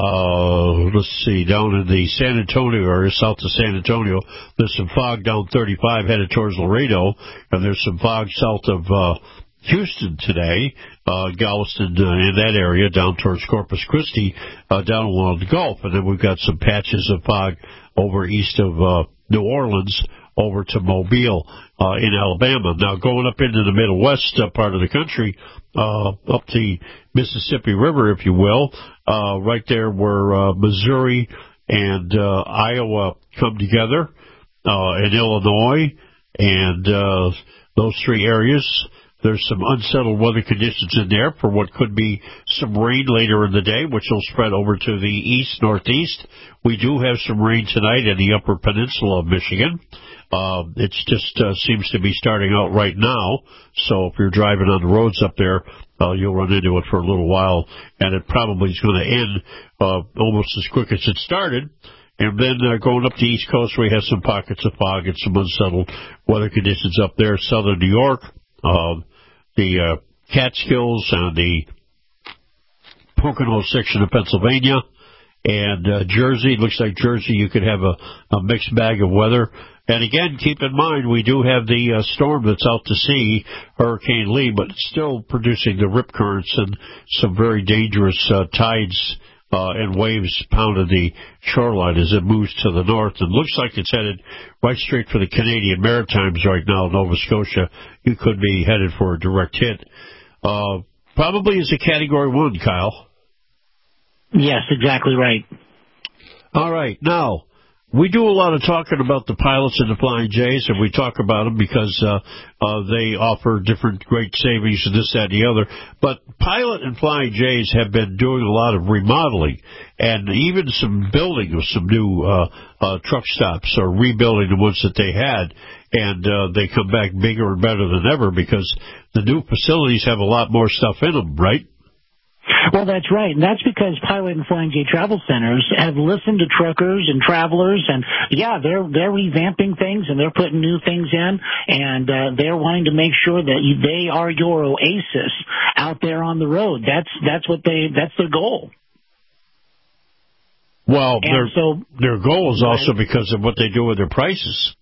[SPEAKER 13] uh, let's see, down in the San Antonio area, south of San Antonio. There's some fog down thirty-five headed towards Laredo, and there's some fog south of uh, Houston today, uh, Galveston uh, in that area, down towards Corpus Christi, uh, down along the Gulf. And then we've got some patches of fog over east of uh, New Orleans, over to Mobile uh, in Alabama. Now, going up into the Middle West uh, part of the country, uh, up the Mississippi River, if you will, uh, right there where uh, Missouri and uh, Iowa come together, uh, and Illinois, and uh, those three areas. There's some unsettled weather conditions in there for what could be some rain later in the day, which will spread over to the east, northeast. We do have some rain tonight in the upper peninsula of Michigan. Uh, it just uh, seems to be starting out right now. So if you're driving on the roads up there, uh, you'll run into it for a little while, and it probably is going to end uh, almost as quick as it started. And then uh, going up the East Coast, we have some pockets of fog and some unsettled weather conditions up there. Southern New York, uh, the uh, Catskills and the Pocono section of Pennsylvania, and uh, Jersey. It looks like Jersey, you could have a, a mixed bag of weather. And again, keep in mind, we do have the uh, storm that's out to sea, Hurricane Lee, but it's still producing the rip currents and some very dangerous uh, tides uh, and waves pounding the shoreline as it moves to the north. And looks like it's headed right straight for the Canadian Maritimes right now, Nova Scotia. You could be headed for a direct hit. Uh, probably is a Category one, Kyle.
[SPEAKER 6] Yes, exactly right.
[SPEAKER 13] All right. Now, We do a lot of talking about the pilots and the Flying J's, and we talk about them because uh, uh, they offer different great savings and this, that, and the other. But Pilot and Flying J's have been doing a lot of remodeling and even some building of some new uh, uh, truck stops or rebuilding the ones that they had, and uh, they come back bigger and better than ever because the new facilities have a lot more stuff in them, right?
[SPEAKER 6] Well, that's right, and that's because Pilot and Flying J Travel Centers have listened to truckers and travelers, and yeah, they're they're revamping things and they're putting new things in, and uh, they're wanting to make sure that you, they are your oasis out there on the road. That's that's what they that's their goal.
[SPEAKER 13] Well,
[SPEAKER 6] and
[SPEAKER 13] their
[SPEAKER 6] so
[SPEAKER 13] their goal is also because of what they do with their prices.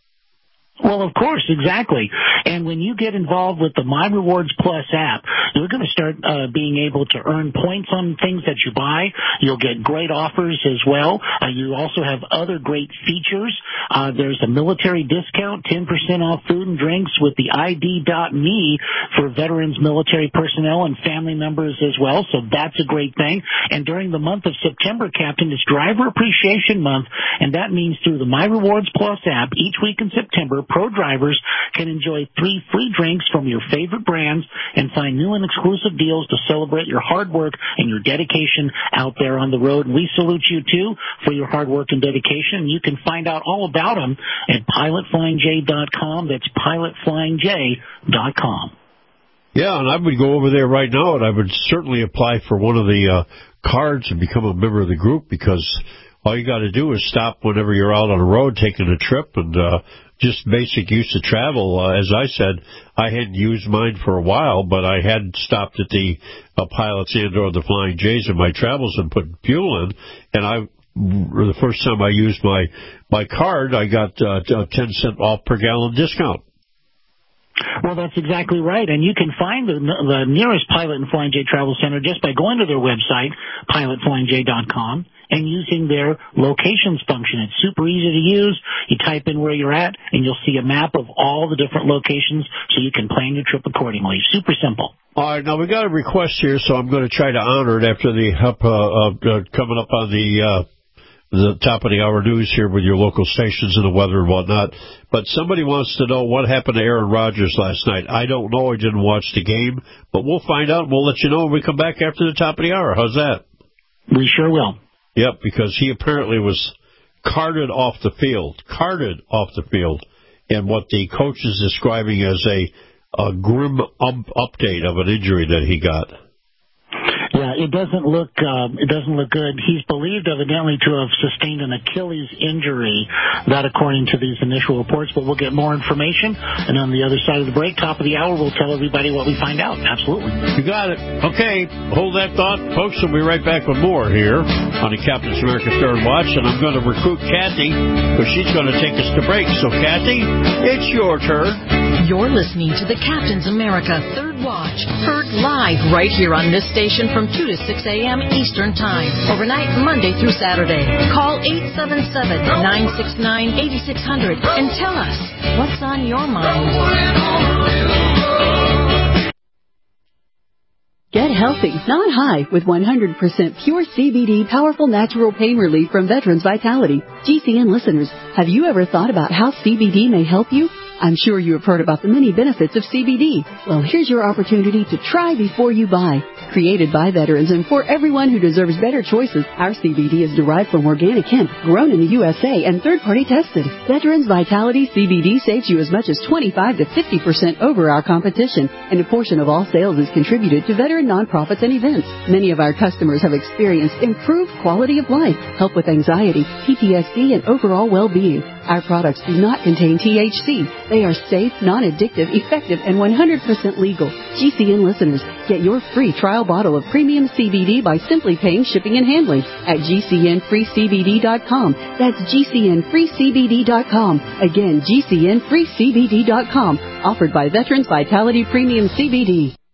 [SPEAKER 6] Well, of course, exactly. And when you get involved with the My Rewards Plus app, you're going to start uh, being able to earn points on things that you buy. You'll get great offers as well. Uh, you also have other great features. Uh, there's a military discount, ten percent off food and drinks with the I D dot me for veterans, military personnel, and family members as well. So that's a great thing. And during the month of September, Captain, it's Driver Appreciation Month, and that means through the My Rewards Plus app, each week in September, pro drivers can enjoy three free drinks from your favorite brands and find new and exclusive deals to celebrate your hard work and your dedication out there on the road. And we salute you, too, for your hard work and dedication. You can find out all about them at pilot flying j dot com. That's pilot flying j dot com.
[SPEAKER 13] Yeah, and I would go over there right now, and I would certainly apply for one of the uh, cards and become a member of the group, because all you got to do is stop whenever you're out on the road taking a trip, and uh, just basic use of travel. Uh, as I said, I hadn't used mine for a while, but I had stopped at the uh, Pilots and or the Flying J's in my travels and put fuel in, and I the first time I used my my card, I got uh, a ten cent off per gallon discount.
[SPEAKER 6] Well, that's exactly right. And you can find the, the nearest Pilot and Flying J Travel Center just by going to their website, pilot flying j dot com, and using their locations function. It's super easy to use. You type in where you're at, and you'll see a map of all the different locations so you can plan your trip accordingly. Super simple.
[SPEAKER 13] All right, now we got a request here, so I'm going to try to honor it after the up, uh, uh, coming up on the uh, the top of the hour news here with your local stations and the weather and whatnot. But somebody wants to know what happened to Aaron Rodgers last night. I don't know. I didn't watch the game, but we'll find out. We'll let you know when we come back after the top of the hour. How's that?
[SPEAKER 6] We sure will.
[SPEAKER 13] Yep, because he apparently was carted off the field, carted off the field, in what the coach is describing as a, a grim um, update of an injury that he got.
[SPEAKER 6] Yeah, it doesn't look um, it doesn't look good. He's believed evidently to have sustained an Achilles injury, that according to these initial reports. But we'll get more information, and on the other side of the break, top of the hour, we'll tell everybody what we find out. Absolutely.
[SPEAKER 13] You got it. Okay, hold that thought, folks. We'll be right back with more here on the Captain's America Third Watch, and I'm going to recruit Kathy, because she's going to take us to break. So, Kathy, it's your turn.
[SPEAKER 7] You're listening to the Captain's America Third Watch, heard live right here on this station from two to six a.m. Eastern Time, overnight Monday through Saturday. Call eight seven seven, nine six nine, eight six zero zero and tell us what's on your mind.
[SPEAKER 8] Get healthy, not high, with one hundred percent pure C B D powerful natural pain relief from Veterans Vitality. G C N listeners, have you ever thought about how C B D may help you? I'm sure you have heard about the many benefits of C B D. Well, here's your opportunity to try before you buy. Created by veterans and for everyone who deserves better choices, our C B D is derived from organic hemp, grown in the U S A and third-party tested. Veterans Vitality C B D saves you as much as twenty-five to fifty percent over our competition, and a portion of all sales is contributed to veteran nonprofits and events. Many of our customers have experienced improved quality of life, help with anxiety, P T S D, and overall well-being. Our products do not contain T H C. They are safe, non-addictive, effective, and one hundred percent legal. G C N listeners, get your free trial bottle of premium C B D by simply paying shipping and handling at G C N free C B D dot com. That's G C N free C B D dot com. Again, G C N free C B D dot com. Offered by Veterans Vitality Premium C B D.